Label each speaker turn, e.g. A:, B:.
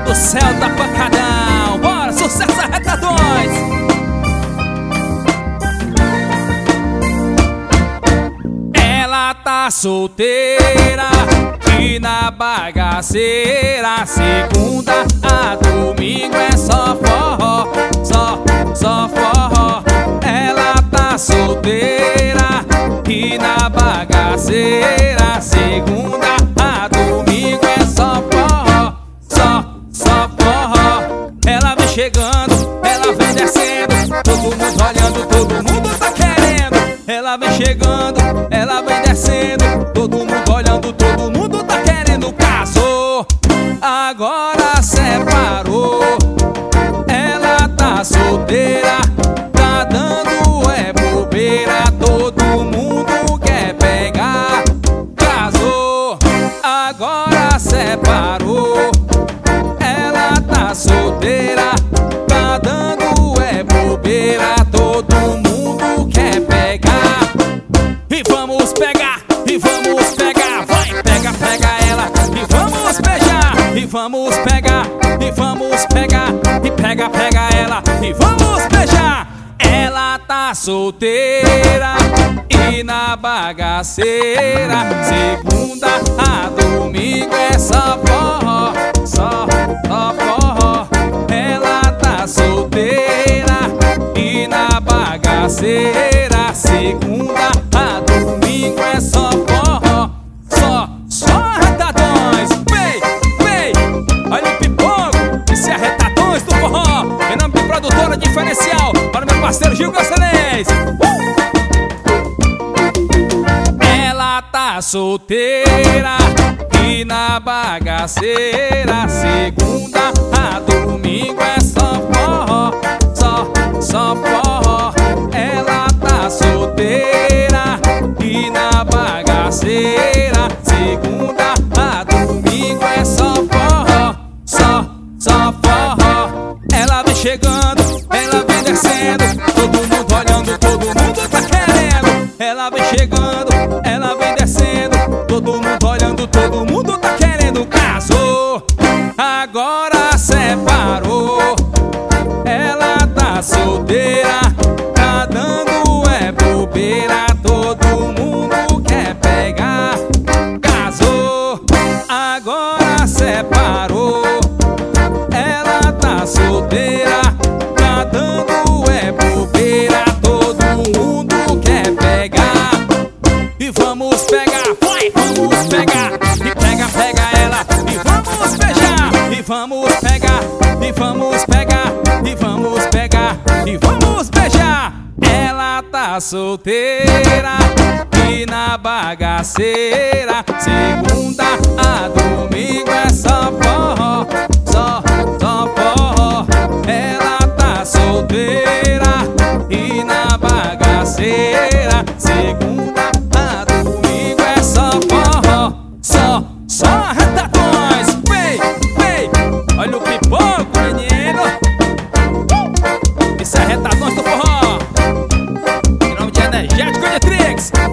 A: do céu da pancadão. Bora, sucesso arretadões. Ela tá solteira e na bagaceira, segunda a domingo é só forró, só forró. Ela tá solteira e na bagaceira, segunda a domingo é só forró, só forró. Ela vem chegando, ela vem descendo, todo mundo olhando, todo mundo tá querendo. Ela vem chegando, ela vem descendo, todo mundo olhando, todo mundo tá querendo. Casou, agora separou. Ela tá solteira, tá dando bobeira, todo mundo quer pegar. Casou, agora separou. Ela tá solteira, tá dando bobeira, todo mundo quer pegar. E vamos pegar, vai, pega ela. E vamos beijar, e vamos pegar, e pega ela. E vamos beijar. Ela tá solteira e na bagaceira, segunda a domingo é só forró, só forró. Ela tá solteira e na bagaceira, segunda a domingo é só forró, só arretadões. Vem, olha o pipoco, esse arretadões do forró. Em nome de produtora diferencial, para meu parceiro Gil Garcelês. Ela tá solteira e na bagaceira, segunda a domingo é só forró, só forró. Ela tá solteira e na bagaceira, segunda a domingo é só forró, só forró. Ela vem chegando, ela vem descendo, todo mundo olhando, todo mundo tá querendo. Ela vem chegando, ela vem descendo, todo mundo olhando, todo mundo tá querendo. Casou, agora separou. Ela tá solteira, tá dando bobeira, todo mundo quer pegar. Casou, agora separou. Ela tá solteira, tá dando bobeira, todo mundo quer pegar. E vamos pegar, vai, vamos pegar. E pega ela. E vamos beijar. E vamos pegar, e vamos pegar, e vamos pegar, e vamos beijar. Ela tá solteira e na bagaceira, segunda a domingo é só forró, só forró. Ela tá solteira e na bagaceira, segunda a domingo é só forró, só arretadões. Vem, olha o pipoco, menino. Isso é arretadões do forró. Em nome de Energético Unitrix.